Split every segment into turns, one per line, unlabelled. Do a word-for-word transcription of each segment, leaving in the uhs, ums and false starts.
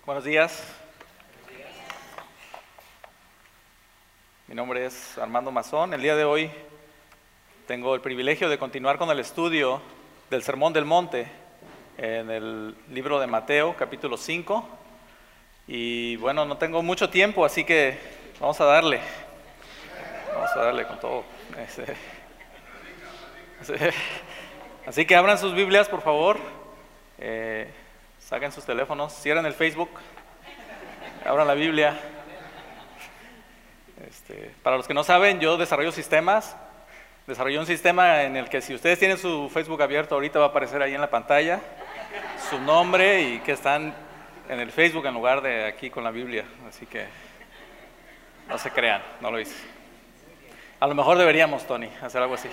Buenos días. Mi nombre es Armando Mazón. El día de hoy tengo el privilegio de continuar con el estudio del Sermón del Monte en el libro de Mateo, capítulo cinco. Y bueno, no tengo mucho tiempo, así que vamos a darle. Vamos a darle con todo. Este, así que abran sus Biblias, por favor. Eh, Saquen sus teléfonos, cierren el Facebook, abran la Biblia. Este, para los que no saben, yo desarrollo sistemas. Desarrollé un sistema en el que si ustedes tienen su Facebook abierto, ahorita va a aparecer ahí en la pantalla su nombre y que están en el Facebook en lugar de aquí con la Biblia. Así que no se crean, no lo hice. A lo mejor deberíamos, Tony, hacer algo así.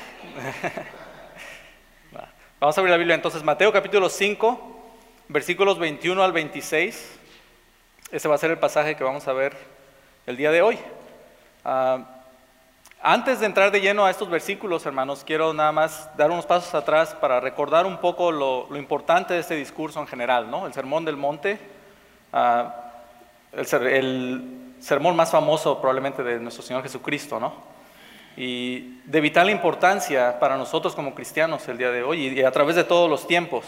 Vamos a abrir la Biblia entonces, Mateo capítulo cinco. Versículos veintiuno al veintiséis, ese va a ser el pasaje que vamos a ver el día de hoy. Uh, antes de entrar de lleno a estos versículos, hermanos, quiero nada más dar unos pasos atrás para recordar un poco lo, lo importante de este discurso en general, ¿no? El Sermón del Monte, uh, el, ser, el sermón más famoso probablemente de nuestro Señor Jesucristo, ¿no? Y de vital importancia para nosotros como cristianos el día de hoy y a través de todos los tiempos.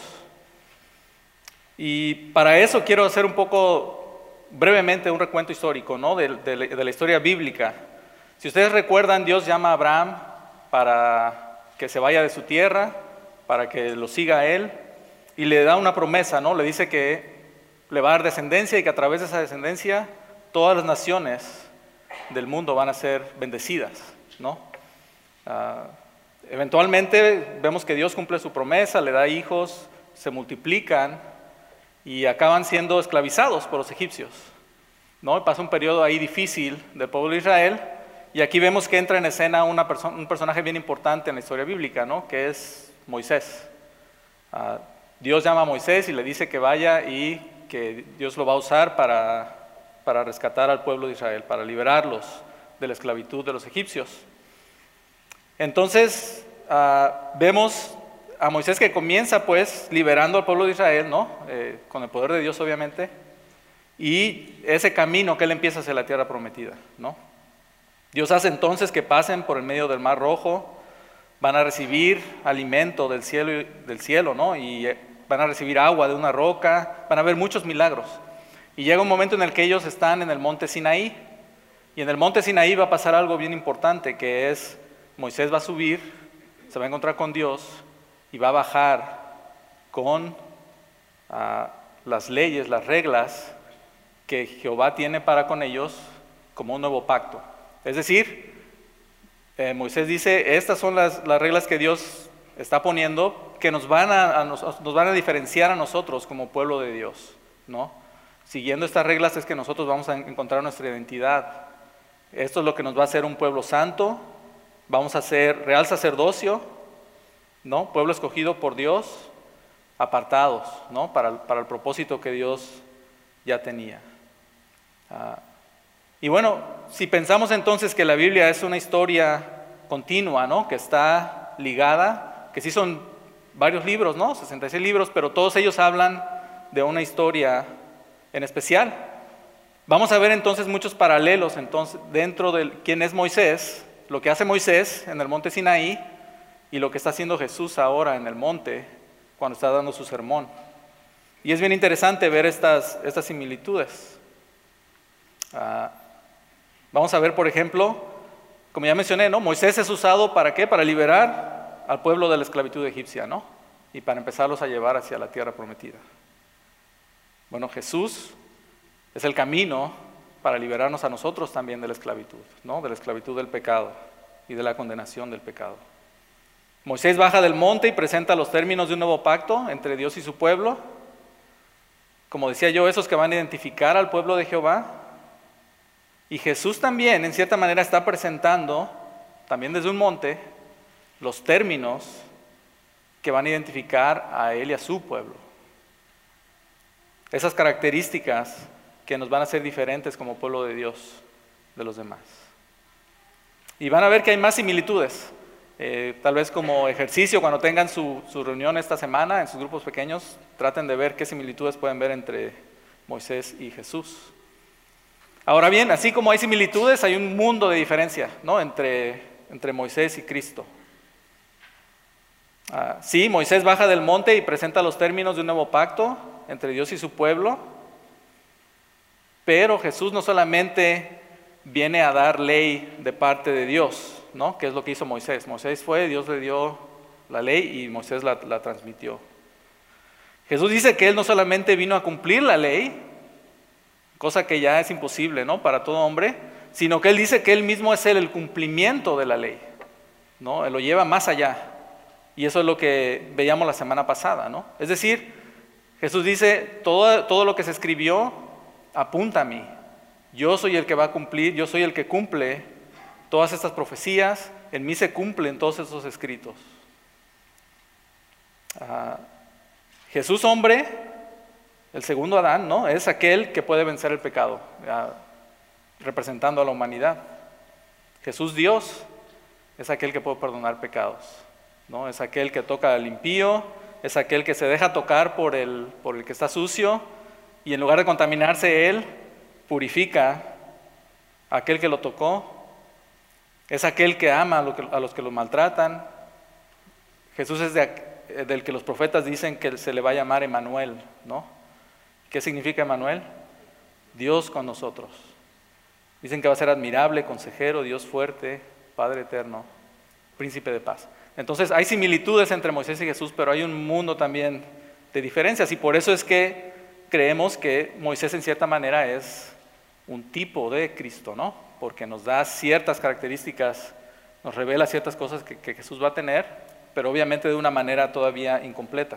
Y para eso quiero hacer un poco, brevemente, un recuento histórico, ¿no? de, de, de la historia bíblica. Si ustedes recuerdan, Dios llama a Abraham para que se vaya de su tierra, para que lo siga a él, y le da una promesa, ¿no? Le dice que le va a dar descendencia y que a través de esa descendencia todas las naciones del mundo van a ser bendecidas, ¿no? Uh, eventualmente vemos que Dios cumple su promesa, le da hijos, se multiplican, y acaban siendo esclavizados por los egipcios, ¿no? Pasa un periodo ahí difícil del pueblo de Israel, y aquí vemos que entra en escena una perso- un personaje bien importante en la historia bíblica, ¿no? Que es Moisés. Uh, Dios llama a Moisés y le dice que vaya y que Dios lo va a usar para, para rescatar al pueblo de Israel, para liberarlos de la esclavitud de los egipcios. Entonces, uh, vemos a Moisés que comienza pues liberando al pueblo de Israel, ¿no? Eh, con el poder de Dios obviamente, y ese camino que él empieza hacia la tierra prometida, ¿no? Dios hace entonces que pasen por el medio del Mar Rojo, van a recibir alimento del cielo, del cielo, ¿no? Y van a recibir agua de una roca, van a ver muchos milagros. Y llega un momento en el que ellos están en el monte Sinaí, y en el monte Sinaí va a pasar algo bien importante, que es Moisés va a subir, se va a encontrar con Dios, y va a bajar con uh, las leyes, las reglas que Jehová tiene para con ellos como un nuevo pacto. Es decir, eh, Moisés dice, estas son las, las reglas que Dios está poniendo que nos van a, a nos, nos van a diferenciar a nosotros como pueblo de Dios, ¿no? Siguiendo estas reglas es que nosotros vamos a encontrar nuestra identidad. Esto es lo que nos va a hacer un pueblo santo, vamos a ser real sacerdocio, ¿no? Pueblo escogido por Dios, apartados, ¿no? Para, para el propósito que Dios ya tenía. Uh, y bueno, si pensamos entonces que la Biblia es una historia continua, ¿no? Que está ligada, que sí son varios libros, ¿no? sesenta y seis libros, pero todos ellos hablan de una historia en especial. Vamos a ver entonces muchos paralelos entonces, dentro de quién es Moisés, lo que hace Moisés en el monte Sinaí, y lo que está haciendo Jesús ahora en el monte, cuando está dando su sermón. Y es bien interesante ver estas, estas similitudes. Uh, vamos a ver, por ejemplo, como ya mencioné, ¿no? Moisés es usado ¿para qué? Para liberar al pueblo de la esclavitud egipcia, ¿no? Y para empezarlos a llevar hacia la tierra prometida. Bueno, Jesús es el camino para liberarnos a nosotros también de la esclavitud, ¿no? De la esclavitud del pecado y de la condenación del pecado. Moisés baja del monte y presenta los términos de un nuevo pacto entre Dios y su pueblo. Como decía yo, esos que van a identificar al pueblo de Jehová. Y Jesús también, en cierta manera, está presentando, también desde un monte, los términos que van a identificar a él y a su pueblo. Esas características que nos van a hacer diferentes como pueblo de Dios de los demás. Y van a ver que hay más similitudes. Eh, tal vez como ejercicio, cuando tengan su, su reunión esta semana en sus grupos pequeños, traten de ver qué similitudes pueden ver entre Moisés y Jesús. Ahora bien, así como hay similitudes, hay un mundo de diferencia, ¿no? entre, entre Moisés y Cristo. Ah, sí, Moisés baja del monte y presenta los términos de un nuevo pacto entre Dios y su pueblo, pero Jesús no solamente viene a dar ley de parte de Dios, ¿no? Que es lo que hizo Moisés. Moisés fue, Dios le dio la ley y Moisés la, la transmitió. Jesús dice que Él no solamente vino a cumplir la ley, cosa que ya es imposible, ¿no? Para todo hombre, sino que Él dice que Él mismo es Él el cumplimiento de la ley, ¿no? Él lo lleva más allá. Y eso es lo que veíamos la semana pasada, ¿no? Es decir, Jesús dice, todo, todo lo que se escribió apunta a mí. Yo soy el que va a cumplir, yo soy el que cumple todas estas profecías, en mí se cumplen todos esos escritos. Ah, Jesús hombre, el segundo Adán, ¿no? Es aquel que puede vencer el pecado, ah, representando a la humanidad. Jesús Dios es aquel que puede perdonar pecados, ¿no? Es aquel que toca al impío, es aquel que se deja tocar por el, por el que está sucio y en lugar de contaminarse él, purifica a aquel que lo tocó. Es aquel que ama a, lo que, a los que lo maltratan. Jesús es de, del que los profetas dicen que se le va a llamar Emmanuel, ¿no? ¿Qué significa Emmanuel? Dios con nosotros. Dicen que va a ser admirable, consejero, Dios fuerte, Padre eterno, príncipe de paz. Entonces hay similitudes entre Moisés y Jesús, pero hay un mundo también de diferencias y por eso es que creemos que Moisés en cierta manera es un tipo de Cristo, ¿no? Porque nos da ciertas características, nos revela ciertas cosas que, que Jesús va a tener, pero obviamente de una manera todavía incompleta.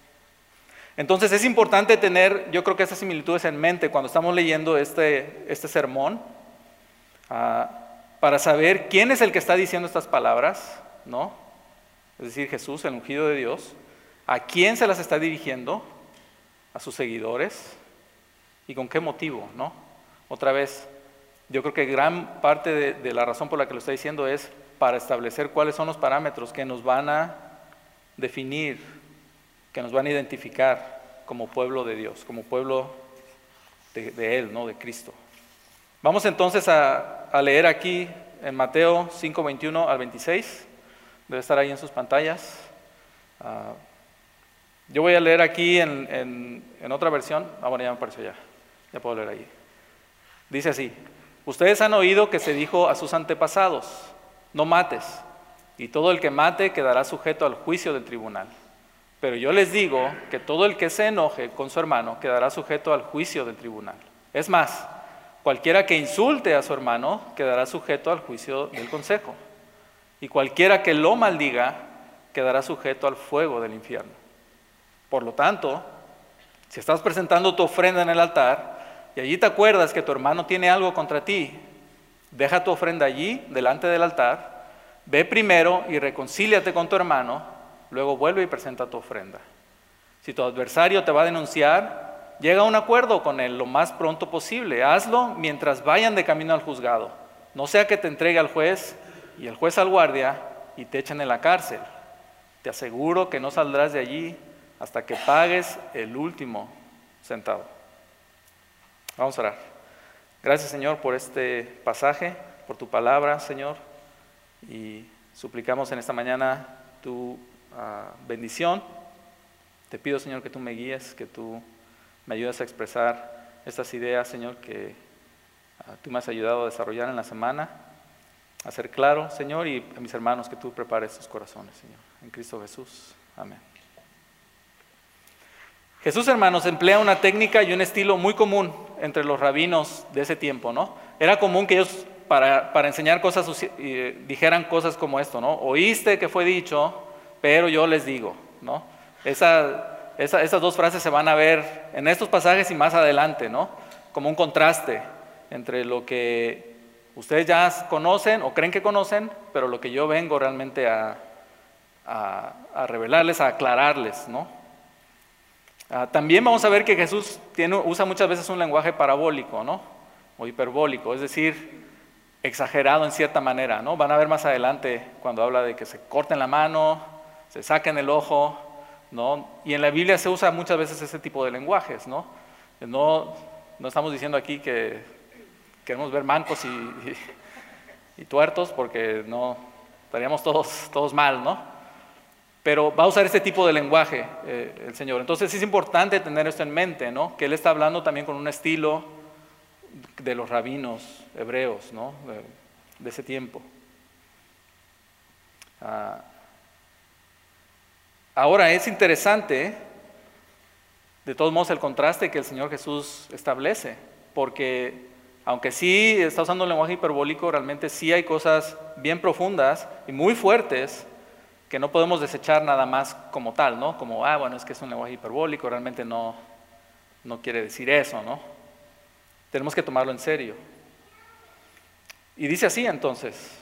Entonces es importante tener, yo creo que estas similitudes en mente cuando estamos leyendo este, este sermón, uh, para saber quién es el que está diciendo estas palabras, ¿no? Es decir, Jesús, el ungido de Dios, a quién se las está dirigiendo, a sus seguidores, y con qué motivo, ¿no? Otra vez, yo creo que gran parte de, de la razón por la que lo está diciendo es para establecer cuáles son los parámetros que nos van a definir, que nos van a identificar como pueblo de Dios, como pueblo de, de Él, ¿no? De Cristo. Vamos entonces a, a leer aquí en Mateo cinco, veintiuno al veintiséis, debe estar ahí en sus pantallas. Uh, yo voy a leer aquí en, en, en otra versión, ah bueno ya me apareció ya, ya puedo leer ahí. Dice así, ustedes han oído que se dijo a sus antepasados, no mates, y todo el que mate quedará sujeto al juicio del tribunal. Pero yo les digo que todo el que se enoje con su hermano quedará sujeto al juicio del tribunal. Es más, cualquiera que insulte a su hermano quedará sujeto al juicio del consejo. Y cualquiera que lo maldiga quedará sujeto al fuego del infierno. Por lo tanto, si estás presentando tu ofrenda en el altar y allí te acuerdas que tu hermano tiene algo contra ti, deja tu ofrenda allí, delante del altar, ve primero y reconcíliate con tu hermano, luego vuelve y presenta tu ofrenda. Si tu adversario te va a denunciar, llega a un acuerdo con él lo más pronto posible. Hazlo mientras vayan de camino al juzgado. No sea que te entregue al juez y el juez al guardia y te echen en la cárcel. Te aseguro que no saldrás de allí hasta que pagues el último centavo. Vamos a orar. Gracias, Señor, por este pasaje, por tu palabra, Señor, y suplicamos en esta mañana tu uh, bendición. Te pido, Señor, que tú me guíes, que tú me ayudes a expresar estas ideas, Señor, que uh, tú me has ayudado a desarrollar en la semana, a ser claro, Señor, y a mis hermanos que tú prepares sus corazones, Señor. En Cristo Jesús. Amén. Jesús, hermanos, emplea una técnica y un estilo muy común entre los rabinos de ese tiempo, ¿no? Era común que ellos, para, para enseñar cosas, eh, dijeran cosas como esto, ¿no? Oíste que fue dicho, pero yo les digo, ¿no? Esa, esa, esas dos frases se van a ver en estos pasajes y más adelante, ¿no? Como un contraste entre lo que ustedes ya conocen o creen que conocen, pero lo que yo vengo realmente a, a, a revelarles, a aclararles, ¿no? Uh, también vamos a ver que Jesús tiene, usa muchas veces un lenguaje parabólico, ¿no? O hiperbólico, es decir, exagerado en cierta manera, ¿no? Van a ver más adelante cuando habla de que se corten la mano, se saquen el ojo, ¿no? Y en la Biblia se usa muchas veces ese tipo de lenguajes, ¿no? No, no estamos diciendo aquí que queremos ver mancos y, y, y tuertos, porque no, estaríamos todos, todos mal, ¿no? Pero va a usar este tipo de lenguaje eh, el Señor. Entonces es importante tener esto en mente, ¿no? Que Él está hablando también con un estilo de los rabinos hebreos, ¿no? De, de ese tiempo. Ah, ahora es interesante, de todos modos, el contraste que el Señor Jesús establece, porque aunque sí está usando un lenguaje hiperbólico, realmente sí hay cosas bien profundas y muy fuertes que no podemos desechar nada más como tal, ¿no? Como, ah, bueno, es que es un lenguaje hiperbólico, realmente no, no quiere decir eso, ¿no? Tenemos que tomarlo en serio. Y dice así entonces,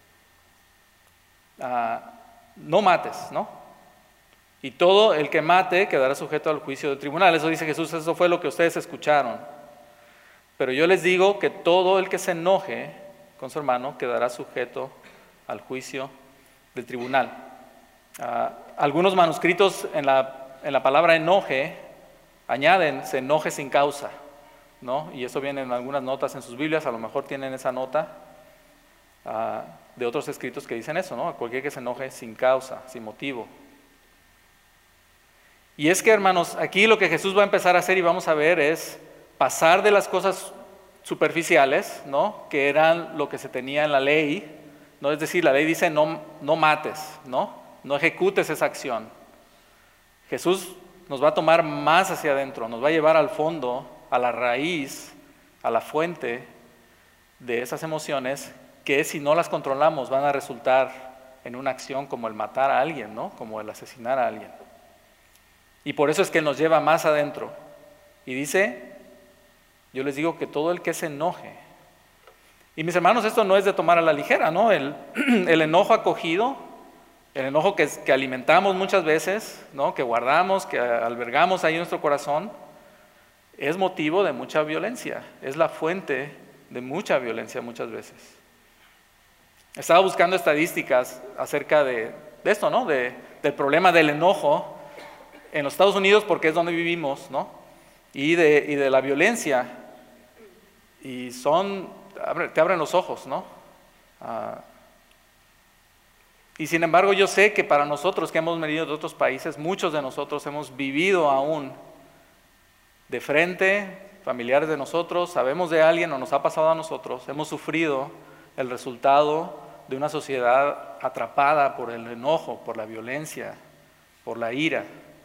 ah, no mates, ¿no? Y todo el que mate quedará sujeto al juicio del tribunal. Eso dice Jesús, eso fue lo que ustedes escucharon. Pero yo les digo que todo el que se enoje con su hermano quedará sujeto al juicio del tribunal. Uh, algunos manuscritos en la, en la palabra enoje añaden se enoje sin causa, ¿no? Y eso viene en algunas notas en sus Biblias, a lo mejor tienen esa nota uh, de otros escritos que dicen eso, ¿no? Cualquier que se enoje sin causa, sin motivo. Y es que, hermanos, aquí lo que Jesús va a empezar a hacer y vamos a ver es pasar de las cosas superficiales, ¿no? Que eran lo que se tenía en la ley, ¿no? Es decir, la ley dice no, no mates, ¿no? No ejecutes esa acción. Jesús nos va a tomar más hacia adentro, nos va a llevar al fondo, a la raíz, a la fuente de esas emociones que si no las controlamos van a resultar en una acción como el matar a alguien, ¿no? Como el asesinar a alguien. Y por eso es que nos lleva más adentro. Y dice, yo les digo que todo el que se enoje. Y mis hermanos, esto no es de tomar a la ligera, ¿no? El, el enojo acogido, el enojo que, que alimentamos muchas veces, ¿no? Que guardamos, que albergamos ahí en nuestro corazón, es motivo de mucha violencia. Es la fuente de mucha violencia muchas veces. Estaba buscando estadísticas acerca de, de esto, ¿no? De, del problema del enojo en los Estados Unidos, porque es donde vivimos, ¿no? Y de, y de la violencia. Y son, te abren los ojos, ¿no? Uh, y sin embargo yo sé que para nosotros que hemos venido de otros países, muchos de nosotros hemos vivido aún de frente, familiares de nosotros, sabemos de alguien o nos ha pasado a nosotros, hemos sufrido el resultado de una sociedad atrapada por el enojo, por la violencia, por la ira.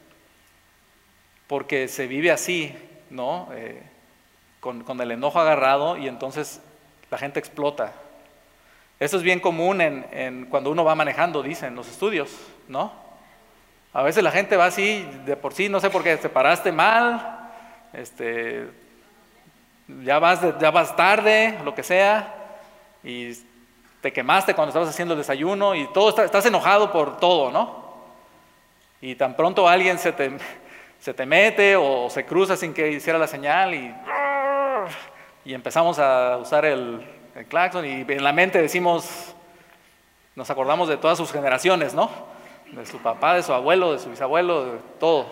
Porque se vive así, ¿no? Eh, con, con el enojo agarrado y entonces la gente explota. Eso es bien común en, en cuando uno va manejando, dicen los estudios, ¿no? A veces la gente va así, de por sí, no sé por qué, te paraste mal, este, ya vas, de, ya vas tarde, lo que sea, y te quemaste cuando estabas haciendo el desayuno y todo está, estás enojado por todo, ¿no? Y tan pronto alguien se te... se te mete o se cruza sin que hiciera la señal y, y empezamos a usar el, el claxon y en la mente decimos, nos acordamos de todas sus generaciones, ¿no? De su papá, de su abuelo, de su bisabuelo, de todo.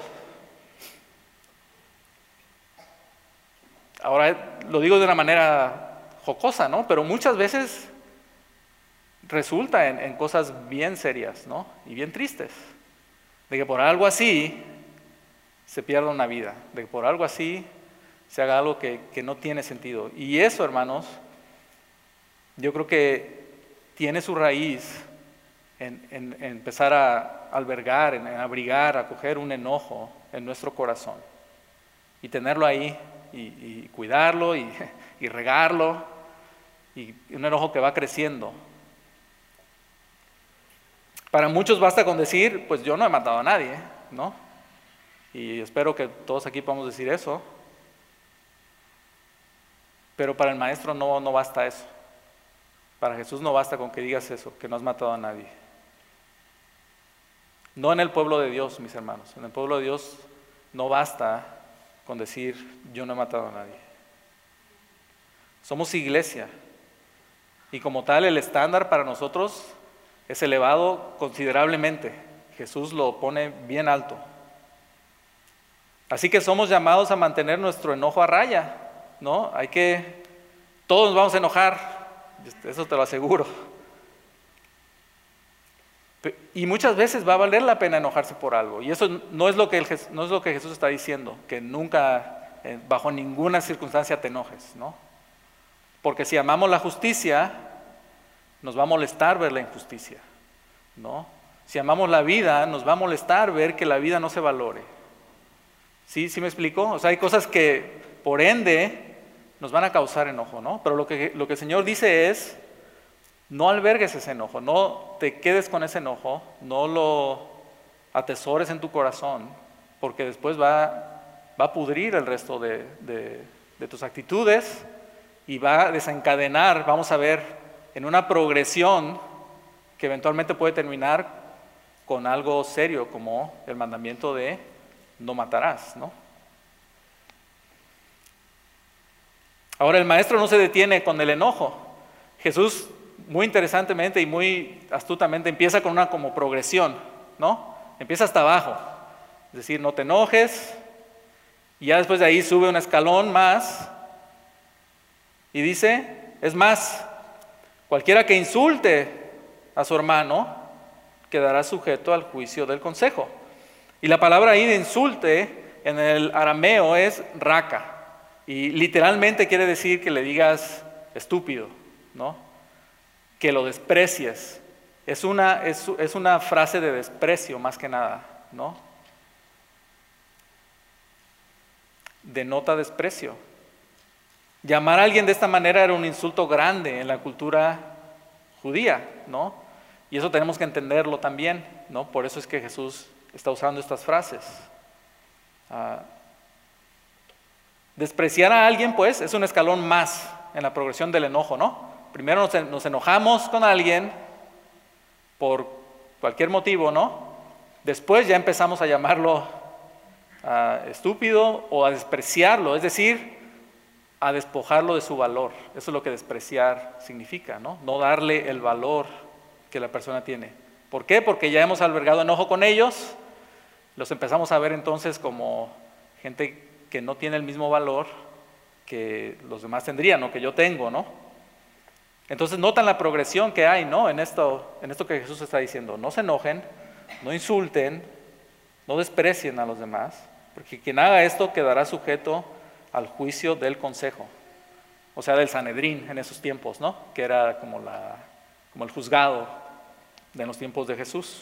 Ahora lo digo de una manera jocosa, ¿no? Pero muchas veces resulta en, en cosas bien serias, ¿no? Y bien tristes. De que por algo así se pierda una vida, de que por algo así se haga algo que, que no tiene sentido. Y eso, hermanos, yo creo que tiene su raíz en, en, en empezar a albergar, en, en abrigar, a coger un enojo en nuestro corazón y tenerlo ahí y, y cuidarlo y, y regarlo, y un enojo que va creciendo. Para muchos basta con decir, pues yo no he matado a nadie, ¿no? Y espero que todos aquí podamos decir eso. Pero para el maestro no, no basta eso. Para Jesús no basta con que digas eso, que no has matado a nadie. No en el pueblo de Dios, mis hermanos. En el pueblo de Dios no basta con decir yo no he matado a nadie. Somos iglesia. Y como tal el estándar para nosotros es elevado considerablemente. Jesús lo pone bien alto. Así que somos llamados a mantener nuestro enojo a raya, ¿no? Hay que, todos nos vamos a enojar, eso te lo aseguro. Y muchas veces va a valer la pena enojarse por algo. Y eso no es lo que, el, no es lo que Jesús está diciendo, que nunca, eh, bajo ninguna circunstancia te enojes, ¿no? Porque si amamos la justicia, nos va a molestar ver la injusticia, ¿no? Si amamos la vida, nos va a molestar ver que la vida no se valore. ¿Sí? ¿Sí me explico? O sea, hay cosas que, por ende, nos van a causar enojo, ¿no? Pero lo que, lo que el Señor dice es, no albergues ese enojo, no te quedes con ese enojo, no lo atesores en tu corazón, porque después va, va a pudrir el resto de, de, de tus actitudes y va a desencadenar, vamos a ver, en una progresión que eventualmente puede terminar con algo serio como el mandamiento de no matarás, ¿no? Ahora el maestro no se detiene con el enojo. Jesús, muy interesantemente y muy astutamente, empieza con una como progresión, ¿no? Empieza hasta abajo, es decir, no te enojes, y ya después de ahí sube un escalón más y dice, es más, cualquiera que insulte a su hermano quedará sujeto al juicio del consejo. Y la palabra ahí de insulte en el arameo es raka, y literalmente quiere decir que le digas estúpido, ¿no? Que lo desprecies. Es una, es, es una frase de desprecio más que nada, ¿no? Denota desprecio. Llamar a alguien de esta manera era un insulto grande en la cultura judía, ¿no? Y eso tenemos que entenderlo también, ¿no? Por eso es que Jesús está usando estas frases. Uh, despreciar a alguien, pues, es un escalón más en la progresión del enojo, ¿no? Primero nos, nos enojamos con alguien por cualquier motivo, ¿no? Después ya empezamos a llamarlo uh, estúpido o a despreciarlo, es decir, a despojarlo de su valor. Eso es lo que despreciar significa, ¿no? No darle el valor que la persona tiene. ¿Por qué? Porque ya hemos albergado enojo con ellos, los empezamos a ver entonces como gente que no tiene el mismo valor que los demás tendrían o que yo tengo, ¿no? Entonces notan la progresión que hay, ¿no? En esto, en esto que Jesús está diciendo. No se enojen, no insulten, no desprecien a los demás, porque quien haga esto quedará sujeto al juicio del consejo, o sea, del Sanedrín en esos tiempos, ¿no? Que era como, la, como el juzgado de los tiempos de Jesús.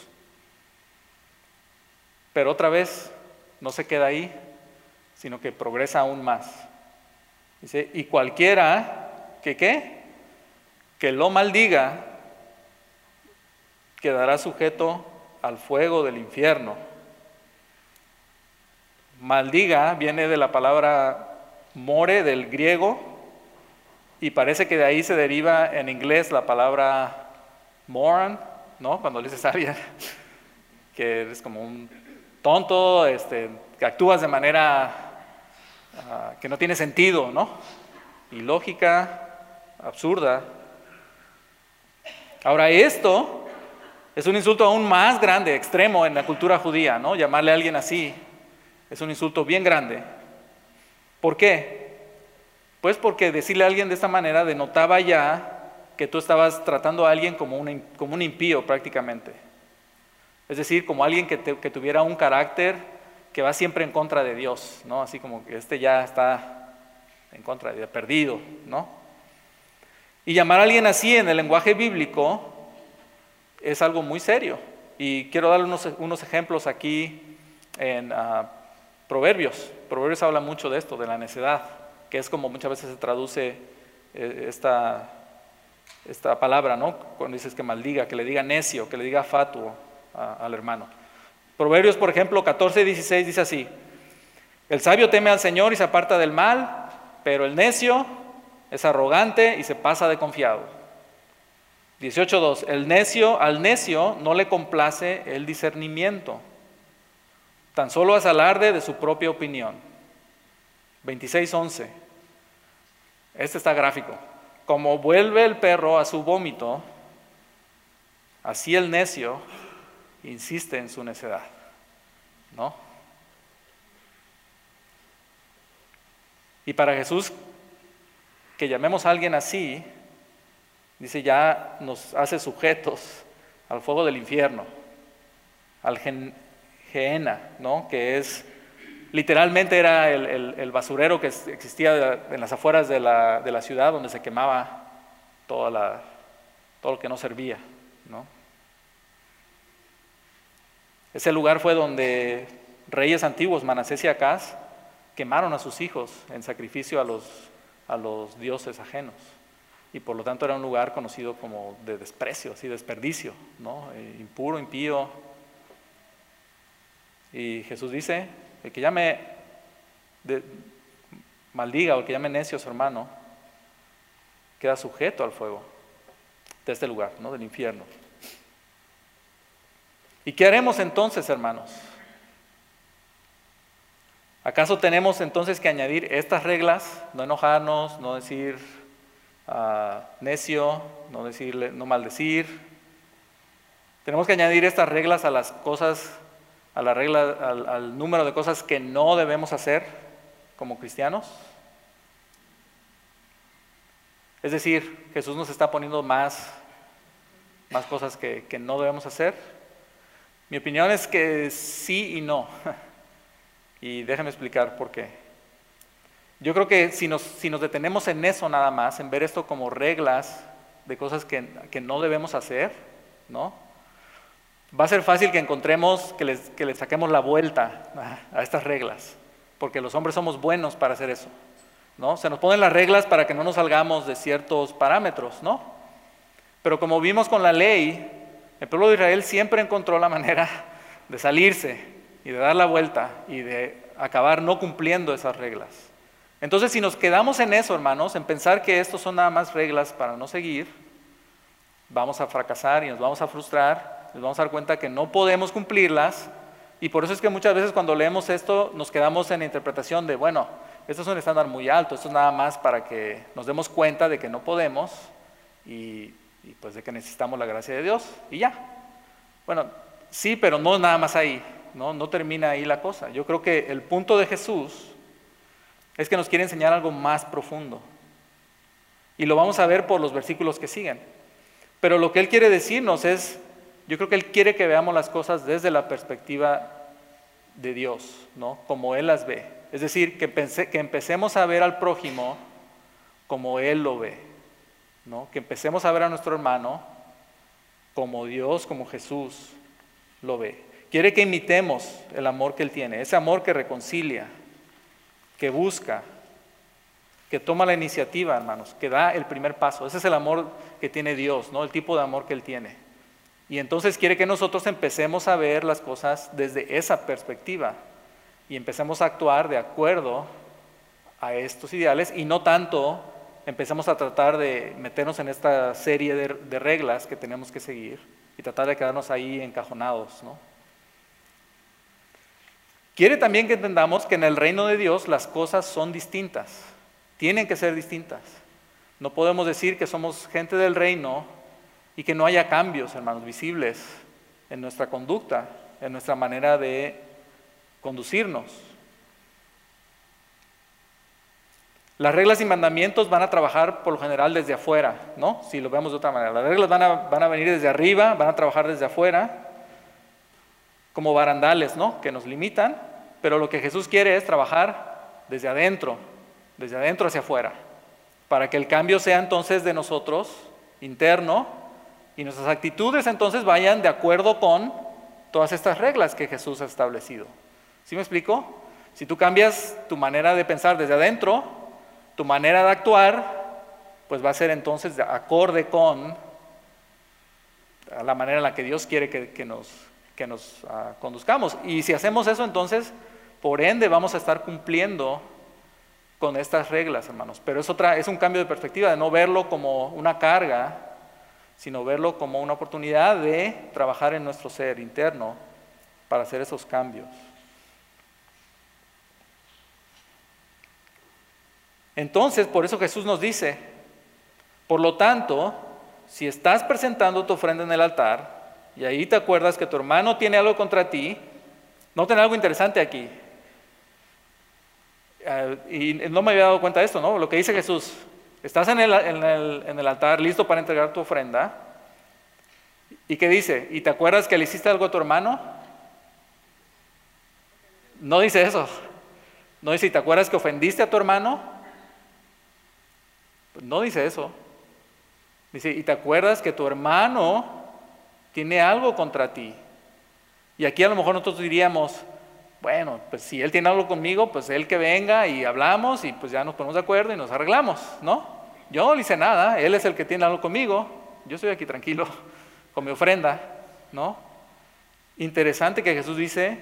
Pero otra vez no se queda ahí, sino que progresa aún más. Dice, y cualquiera que ¿qué? Que lo maldiga, quedará sujeto al fuego del infierno. Maldiga viene de la palabra more, del griego, y parece que de ahí se deriva en inglés la palabra moron, ¿no? Cuando le dices a alguien que eres como un tonto, este, que actúas de manera uh, que no tiene sentido, ¿no? Ilógica, absurda. Ahora esto es un insulto aún más grande, extremo en la cultura judía, ¿no? Llamarle a alguien así es un insulto bien grande. ¿Por qué? Pues porque decirle a alguien de esta manera denotaba ya que tú estabas tratando a alguien como un, como un impío prácticamente. Es decir, como alguien que, te, que tuviera un carácter que va siempre en contra de Dios, ¿no? Así como que este ya está en contra de perdido, ¿no? Y llamar a alguien así en el lenguaje bíblico es algo muy serio. Y quiero darle unos, unos ejemplos aquí en uh, Proverbios. Proverbios habla mucho de esto, de la necedad, que es como muchas veces se traduce eh, esta, esta palabra, ¿no? Cuando dices que maldiga, que le diga necio, que le diga fatuo a, al hermano. Proverbios, por ejemplo, catorce dieciséis dice así: el sabio teme al Señor y se aparta del mal, pero el necio es arrogante y se pasa de confiado. dieciocho dos, el necio, al necio no le complace el discernimiento, tan solo hace alarde de su propia opinión. veintiséis once, este está gráfico. Como vuelve el perro a su vómito, así el necio insiste en su necedad, ¿no? Y para Jesús, que llamemos a alguien así, dice, ya nos hace sujetos al fuego del infierno, al gen, Gehenna, ¿no? Que es, literalmente era el, el, el basurero que existía en las afueras de la, de la ciudad, donde se quemaba toda la, todo lo que no servía, ¿no? Ese lugar fue donde reyes antiguos, Manasés y Acaz, quemaron a sus hijos en sacrificio a los, a los dioses ajenos. Y por lo tanto era un lugar conocido como de desprecio, así desperdicio, ¿no? Eh, impuro, impío. Y Jesús dice, el que llame, de, maldiga o el que llame necio a su hermano, queda sujeto al fuego de este lugar, ¿no? Del infierno. ¿Y qué haremos entonces, hermanos? ¿Acaso tenemos entonces que añadir estas reglas? No enojarnos, no decir uh, necio, no decirle, no maldecir. Tenemos que añadir estas reglas a las cosas, a la regla, al, al número de cosas que no debemos hacer como cristianos. Es decir, Jesús nos está poniendo más, más cosas que, que no debemos hacer. Mi opinión es que sí y no. Y déjenme explicar por qué. Yo creo que si nos, si nos detenemos en eso nada más, en ver esto como reglas de cosas que, que no debemos hacer, ¿no? Va a ser fácil que encontremos, que les, que les saquemos la vuelta a, a estas reglas, porque los hombres somos buenos para hacer eso, ¿no? Se nos ponen las reglas para que no nos salgamos de ciertos parámetros, ¿no? Pero como vimos con la ley, el pueblo de Israel siempre encontró la manera de salirse y de dar la vuelta y de acabar no cumpliendo esas reglas. Entonces, si nos quedamos en eso, hermanos, en pensar que estos son nada más reglas para no seguir, vamos a fracasar y nos vamos a frustrar, nos vamos a dar cuenta que no podemos cumplirlas, y por eso es que muchas veces cuando leemos esto nos quedamos en la interpretación de, bueno, esto es un estándar muy alto, esto es nada más para que nos demos cuenta de que no podemos y... y pues de que necesitamos la gracia de Dios, y ya. Bueno, sí, pero no nada más ahí, ¿no? No termina ahí la cosa. Yo creo que el punto de Jesús es que nos quiere enseñar algo más profundo, y lo vamos a ver por los versículos que siguen. Pero lo que Él quiere decirnos es, yo creo que Él quiere que veamos las cosas desde la perspectiva de Dios, ¿no? Como Él las ve. Es decir, que, pense, que empecemos a ver al prójimo como Él lo ve, ¿no? Que empecemos a ver a nuestro hermano como Dios, como Jesús lo ve. Quiere que imitemos el amor que Él tiene, ese amor que reconcilia, que busca, que toma la iniciativa, hermanos, que da el primer paso. Ese es el amor que tiene Dios, ¿no? El tipo de amor que Él tiene. Y entonces quiere que nosotros empecemos a ver las cosas desde esa perspectiva y empecemos a actuar de acuerdo a estos ideales y no tanto empezamos a tratar de meternos en esta serie de, de reglas que tenemos que seguir y tratar de quedarnos ahí encajonados, ¿no? Quiere también que entendamos que en el reino de Dios las cosas son distintas, tienen que ser distintas. No podemos decir que somos gente del reino y que no haya cambios, hermanos, visibles en nuestra conducta, en nuestra manera de conducirnos. Las reglas y mandamientos van a trabajar por lo general desde afuera, ¿no? Si lo vemos de otra manera. Las reglas van a, van a venir desde arriba, van a trabajar desde afuera, como barandales, ¿no? Que nos limitan, pero lo que Jesús quiere es trabajar desde adentro, desde adentro hacia afuera, para que el cambio sea entonces de nosotros, interno, y nuestras actitudes entonces vayan de acuerdo con todas estas reglas que Jesús ha establecido. ¿Sí me explico? Si tú cambias tu manera de pensar desde adentro, tu manera de actuar, pues va a ser entonces de acorde con la manera en la que Dios quiere que, que nos, que nos uh, conduzcamos. Y si hacemos eso, entonces, por ende, vamos a estar cumpliendo con estas reglas, hermanos. Pero es, otra, es un cambio de perspectiva, de no verlo como una carga, sino verlo como una oportunidad de trabajar en nuestro ser interno para hacer esos cambios. Entonces, por eso Jesús nos dice, por lo tanto, si estás presentando tu ofrenda en el altar, y ahí te acuerdas que tu hermano tiene algo contra ti, noten algo interesante aquí. Uh, y no me había dado cuenta de esto, ¿no? Lo que dice Jesús, estás en el, en, el, en el altar listo para entregar tu ofrenda. ¿Y qué dice? ¿Y te acuerdas que le hiciste algo a tu hermano? No dice eso. No dice, ¿y te acuerdas que ofendiste a tu hermano? No dice eso. Dice, ¿y te acuerdas que tu hermano tiene algo contra ti? Y aquí a lo mejor nosotros diríamos, bueno, pues si él tiene algo conmigo, pues él que venga y hablamos y pues ya nos ponemos de acuerdo y nos arreglamos, ¿no? Yo no le hice nada, él es el que tiene algo conmigo, yo estoy aquí tranquilo con mi ofrenda, ¿no? Interesante que Jesús dice,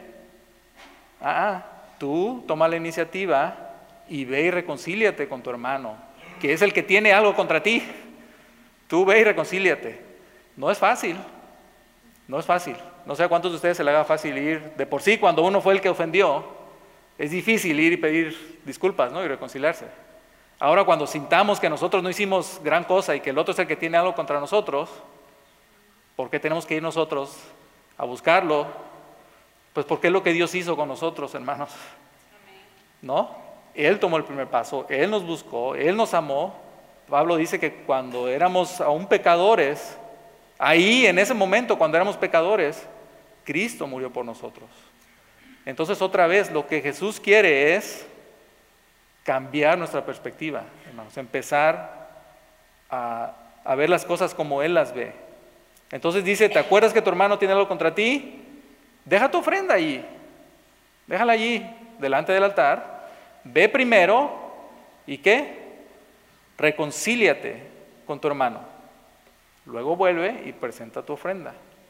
ah, tú toma la iniciativa y ve y reconcíliate con tu hermano, que es el que tiene algo contra ti. Tú ve y reconcíliate. No es fácil, no es fácil. No sé a cuántos de ustedes se le haga fácil ir, de por sí cuando uno fue el que ofendió, es difícil ir y pedir disculpas, ¿no? Y reconciliarse. Ahora cuando sintamos que nosotros no hicimos gran cosa y que el otro es el que tiene algo contra nosotros, ¿por qué tenemos que ir nosotros a buscarlo? Pues porque es lo que Dios hizo con nosotros, hermanos. ¿No? Él tomó el primer paso, Él nos buscó, Él nos amó. Pablo dice que cuando éramos aún pecadores, ahí en ese momento cuando éramos pecadores, Cristo murió por nosotros. Entonces otra vez lo que Jesús quiere es cambiar nuestra perspectiva, hermanos, empezar a, a ver las cosas como Él las ve. Entonces dice, ¿te acuerdas que tu hermano tiene algo contra ti? Deja tu ofrenda allí, déjala allí, delante del altar, ve primero, ¿y qué? Reconcíliate con tu hermano. Luego vuelve y presenta tu ofrenda.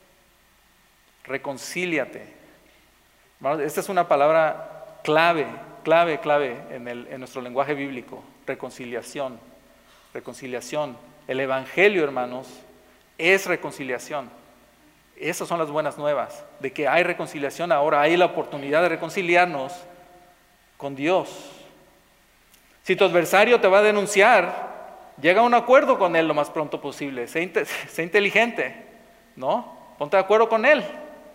Reconcíliate. Esta es una palabra clave, clave, clave en, el, en nuestro lenguaje bíblico. Reconciliación. Reconciliación. El Evangelio, hermanos, es reconciliación. Esas son las buenas nuevas, de que hay reconciliación ahora, hay la oportunidad de reconciliarnos con Dios. Si tu adversario te va a denunciar, llega a un acuerdo con él lo más pronto posible, sé, inte- sé inteligente, ¿no? Ponte de acuerdo con él.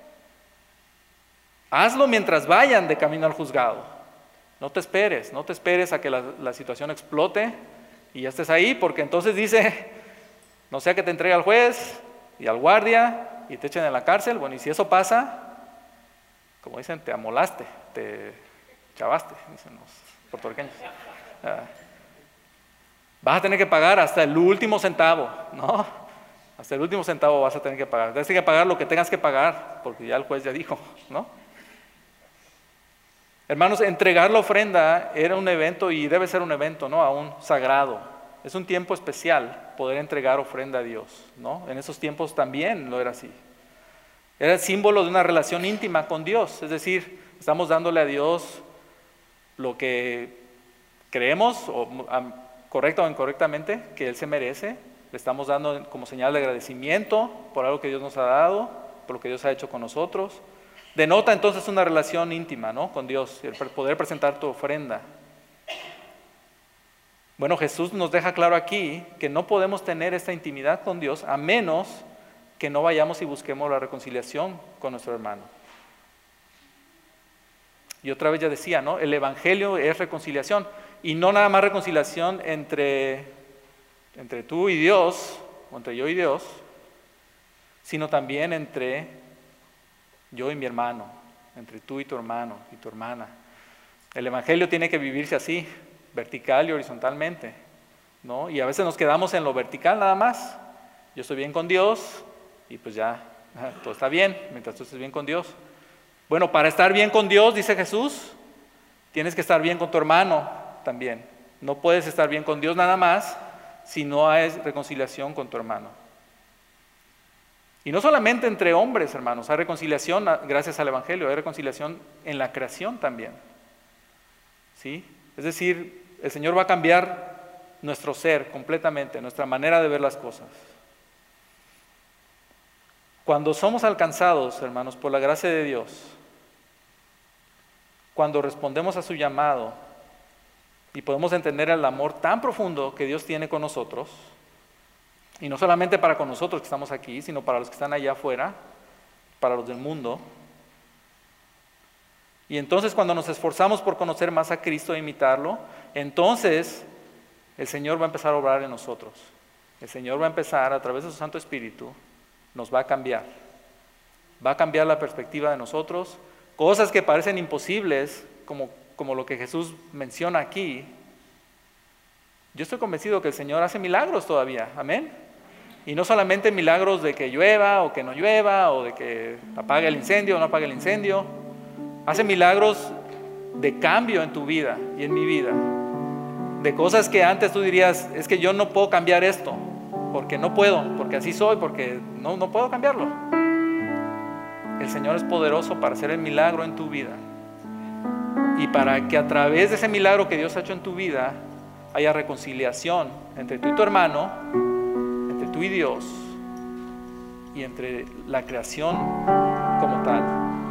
Hazlo mientras vayan de camino al juzgado. No te esperes, no te esperes a que la, la situación explote y ya estés ahí, porque entonces dice, no sea que te entregue al juez y al guardia y te echen en la cárcel. Bueno, y si eso pasa, como dicen, te amolaste, te chavaste, dicen los puertorriqueños. Ah, vas a tener que pagar hasta el último centavo, ¿no? Hasta el último centavo vas a tener que pagar. Tienes que pagar lo que tengas que pagar, porque ya el juez ya dijo, ¿no? Hermanos, entregar la ofrenda era un evento y debe ser un evento, ¿no? Aún sagrado. Es un tiempo especial poder entregar ofrenda a Dios, ¿no? En esos tiempos también lo era así. Era el símbolo de una relación íntima con Dios, es decir, estamos dándole a Dios lo que creemos, o, um, correcta o incorrectamente, que Él se merece. Le estamos dando como señal de agradecimiento por algo que Dios nos ha dado, por lo que Dios ha hecho con nosotros. Denota entonces una relación íntima, ¿no? Con Dios, el poder presentar tu ofrenda. Bueno, Jesús nos deja claro aquí que no podemos tener esta intimidad con Dios a menos que no vayamos y busquemos la reconciliación con nuestro hermano. Y otra vez ya decía, ¿no? El Evangelio es reconciliación. Y no nada más reconciliación entre, entre tú y Dios, o entre yo y Dios, sino también entre yo y mi hermano, entre tú y tu hermano y tu hermana. El Evangelio tiene que vivirse así, vertical y horizontalmente, ¿no? Y a veces nos quedamos en lo vertical nada más. Yo estoy bien con Dios y pues ya, todo está bien mientras tú estés bien con Dios. Bueno, para estar bien con Dios, dice Jesús, tienes que estar bien con tu hermano también. No puedes estar bien con Dios nada más si no hay reconciliación con tu hermano. Y no solamente entre hombres, hermanos, hay reconciliación gracias al Evangelio, hay reconciliación en la creación también. ¿Sí? Es decir, el Señor va a cambiar nuestro ser completamente, nuestra manera de ver las cosas. Cuando somos alcanzados, hermanos, por la gracia de Dios, cuando respondemos a su llamado y podemos entender el amor tan profundo que Dios tiene con nosotros, y no solamente para con nosotros que estamos aquí, sino para los que están allá afuera, para los del mundo, Y entonces cuando nos esforzamos por conocer más a Cristo e imitarlo, entonces el Señor va a empezar a obrar en nosotros. El Señor va a empezar, a través de su Santo Espíritu, nos va a cambiar. Va a cambiar la perspectiva de nosotros. Cosas que parecen imposibles, como, como lo que Jesús menciona aquí. Yo estoy convencido que el Señor hace milagros todavía, amén. Y no solamente milagros de que llueva o que no llueva, o de que apague el incendio o no apague el incendio. Hace milagros de cambio en tu vida y en mi vida. De cosas que antes tú dirías, es que yo no puedo cambiar esto, porque no puedo, porque así soy, porque no, no puedo cambiarlo. El Señor es poderoso para hacer el milagro en tu vida. Y para que a través de ese milagro que Dios ha hecho en tu vida, haya reconciliación entre tú y tu hermano, entre tú y Dios, y entre la creación como tal.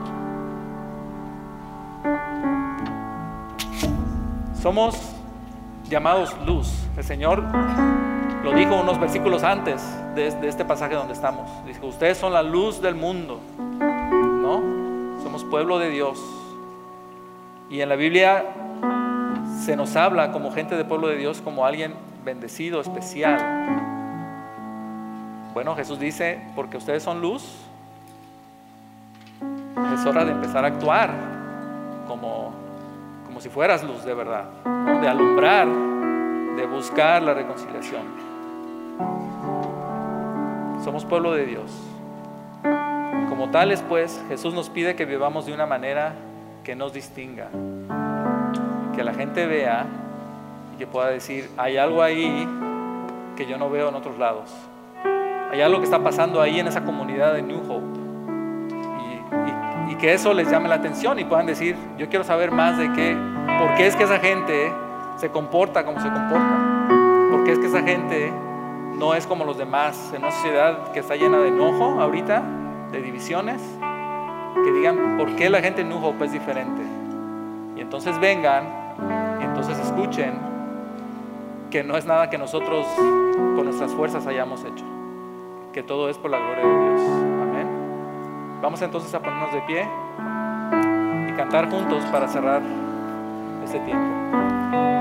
Somos llamados luz. El Señor lo dijo unos versículos antes de, de este pasaje donde estamos. Dijo, ustedes son la luz del mundo, ¿no? Somos pueblo de Dios. Y en la Biblia se nos habla como gente de pueblo de Dios como alguien bendecido, especial. Bueno, Jesús dice, porque ustedes son luz, es hora de empezar a actuar como, como si fueras luz de verdad, ¿no? De alumbrar, de buscar la reconciliación. Somos pueblo de Dios. Como tales, pues, Jesús nos pide que vivamos de una manera que nos distinga, que la gente vea y que pueda decir, hay algo ahí que yo no veo en otros lados. Hay algo que está pasando ahí en esa comunidad de New Hope. Y, y, y que eso les llame la atención y puedan decir, yo quiero saber más de qué, por qué es que esa gente se comporta como se comporta. Por qué es que esa gente no es como los demás. En una sociedad que está llena de enojo ahorita, de divisiones, que digan, ¿por qué la gente en New Hope es diferente? Y entonces vengan, y entonces escuchen que no es nada que nosotros con nuestras fuerzas hayamos hecho, que todo es por la gloria de Dios. Amén. Vamos entonces a ponernos de pie y cantar juntos para cerrar este tiempo.